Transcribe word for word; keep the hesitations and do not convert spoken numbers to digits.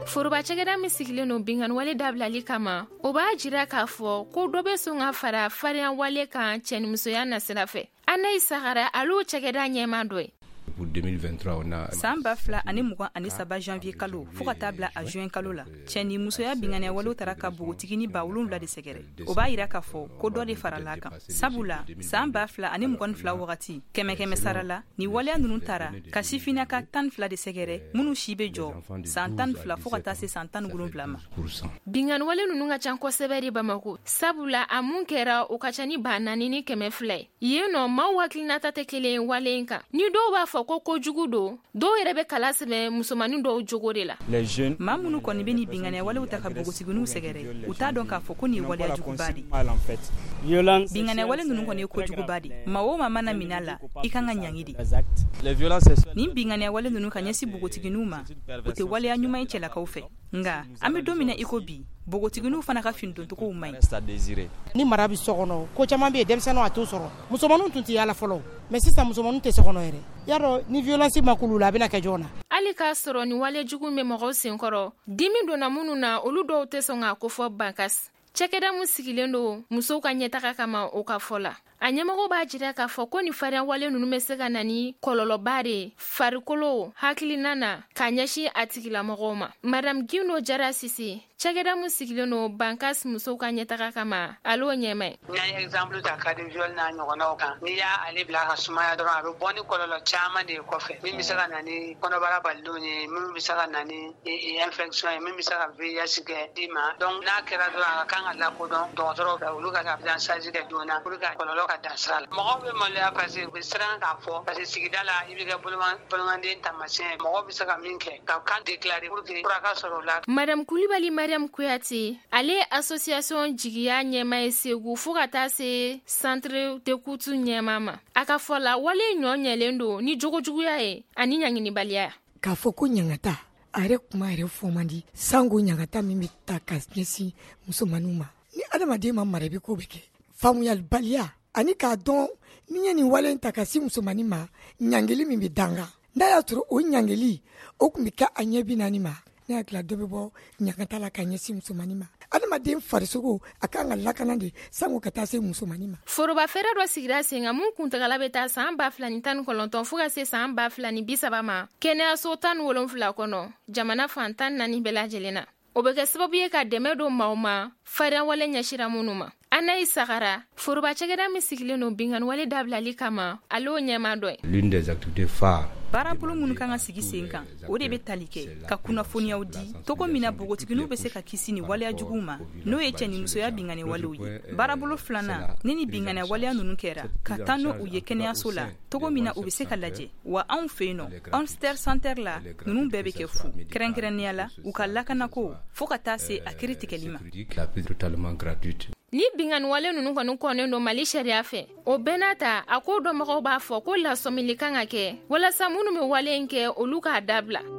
Foroba cɛkɛda min sigilen no bingan wale dabilali kama o b'a jira k'a fɔ ko dɔ bɛ sɔn ka fara farinya wale kan cɛnimusoya nasira fɛ. Anayi Sagara alo cɛkɛda ɲɛma dɔ ye. San ba fila ani mugan ani saba janvier kalo fo ka taa bila a juin kalo la cɛni musoya binganiya walew tara ka bogotigini ba wolonwula de sɛgɛrɛ. O b'a yira k'a fɔ ko dɔ de farala kan. Sabula san ba fila ani mugan ni fila wagati kɛmɛ kɛmɛ sara la ni waleya ninnu tara ka sifinnaka tan fila de sɛgɛrɛ minnu si bɛ jɔ san tan fila fo ka taa se san tan wolonwula ma. Bingan wale ninnu ka ca kosɛbɛ de Bamako. Sabula a mun kɛra o ka ca ni ba naani ni kɛmɛ fila ye. Yen nɔ maaw hakilinata tɛ kelen wale in kan. Ni dɔw b'a fɔ ko kojugu do dɔw yɛrɛ bɛ kala sɛbɛ musomanin dɔw jogo de la. Maa minnu kɔni bɛ ni binganiya walew ta ka bogotiginiw sɛgɛrɛ u t'a dɔn k'a fɔ ko nin ye waleya juguba de. Binganiya wale ninnu kɔni ye kojuguba de. Maa o maa mana minɛ a la i kan ka ɲangi de. Nin binganiya wale ninnu ka ɲɛsin bogotiginiw ma u tɛ waleya ɲuman ye cɛlakaw fɛ. Nga an bɛ don min na i ko bi bogotiginiw fana ka finidoncogow man ɲi. Ni mara bɛ sɔkɔnɔ ko caman bɛ yen denmisɛnninw a t'o sɔrɔ musomaninw tun tɛ yaala fɔlɔ mais sisan musomaninw tɛ sɔkɔnɔ yɛrɛ yarɔ ni violence ma k'ulu la a bɛna kɛ jɔn na. Hali k'a sɔrɔ ni wale jugu bɛ mɔgɔw senkɔrɔ dimi donna minnu na olu dɔw tɛ sɔn k'a ko fɔ Bankasi. Cɛkɛda mun sigilen do musow ka ɲɛtaga kama o ka fɔ la. A ɲɛmɔgɔ b'a jira k'a fɔ ko ni farinya wale ninnu bɛ se ka na ni kɔlɔlɔba de farikolo hakilina na k'a ɲɛsin a tigilamɔgɔw ma. Madame Gindo Jara Sise cɛkɛda mun sigilen do Bankasi musow ka ɲɛtaga kama alo ɲɛmɛ. N'a ye exemple ta cas de viol n'a ɲɔgɔnnaw kan n'i y'a ale bila ka sumaya dɔrɔn a bɛ bɔ ni kɔlɔlɔ caman de ye kɔfɛ min bɛ se ka na ni kɔnɔbara balilenw ye min bɛ se ka na ni infection ye min bɛ se ka V I H kɛ i ma donc n'a kɛra dɔrɔn a ka kan ka lakodɔn dɔgɔtɔrɔw fɛ olu ka prise en charge kɛ joona pour que kɔlɔlɔ ka dan sira la. Mɔgɔw bɛ maloya parce que u bɛ siran k'a fɔ parce que sigida la i bɛ kɛ bolomanden taamasiyɛn mɔgɔw bɛ se ka min kɛ ka kan déclarer pour que fura ka sɔrɔ o la. Madame Kulibali Mariam Kuyate ale association jigiya ɲɛma ye Segu fo ka taa se centre d'écoute ɲɛma ma. A ka fɔ la wale ɲɔ ɲɛlen do ni jogojuguya ye ani ɲanginibaliya. K'a fɔ ko ɲangata a yɛrɛ kuma yɛrɛ fɔ man di sango ɲangata min bɛ ta ka ɲɛsin musomaninw ma. Ni adamaden ma mara bɛ ko bɛ kɛ faamuyalibaliya ani k'a dɔn ni ye nin wale in ta ka si musomanin ma ɲangeli min bɛ danga n'a y'a sɔrɔ o ɲangeli o tun bɛ kɛ a ɲɛ bi naani ma ne hakili dɔ bɛ bɔ ɲangata la ka ɲɛsin musomanin ma. Adamaden farisogo a kan ka lakana de sango ka taa se musomanin ma. Foroba fɛrɛ dɔ sigira sen kan mun kuntagala bɛ taa san ba fila ni tan ni kɔnɔntɔn fo ka se san ba fila ni bi saba ma kɛnɛyaso tan ni wolonwula kɔnɔ jamana fan tan naani bɛɛ lajɛlen na. O bɛ kɛ sababu ye ka dɛmɛ don maaw ma farinya wale ɲɛsira minnu ma. Anayi Sagara foroba cɛkɛda min sigilen no bingan wale dabilali kama alo ɲɛma dɔ ye. L'une des activités phares baarabolo minnu kan ka sigi sen kan o de bɛ tali kɛ ka kunnafoniyaw di togo min na bogotiginiw bɛ se ka kisi ni waleya juguw ma n'o ye cɛnimusoya bingani walew ye. Baarabolo filanan ni ni binganiya waleya ninnu kɛra ka taa n'u ye kɛnɛyaso la togo min na u bɛ se ka lajɛ wa anw fɛ yen nɔ Onster Center la ninnu bɛɛ bɛ kɛ fu kɛrɛnkɛrɛnnenya la u ka lakanako fo ka taa se a kiri tigɛli ma. Ni bingan wale ninnu kɔni kɔnnen do Mali sariya fɛ o bɛɛ n'a ta a ko dɔnbagaw b'a fɔ ko lasɔmili kan ka kɛ walasa minnu bɛ wale in kɛ olu k'a dabila.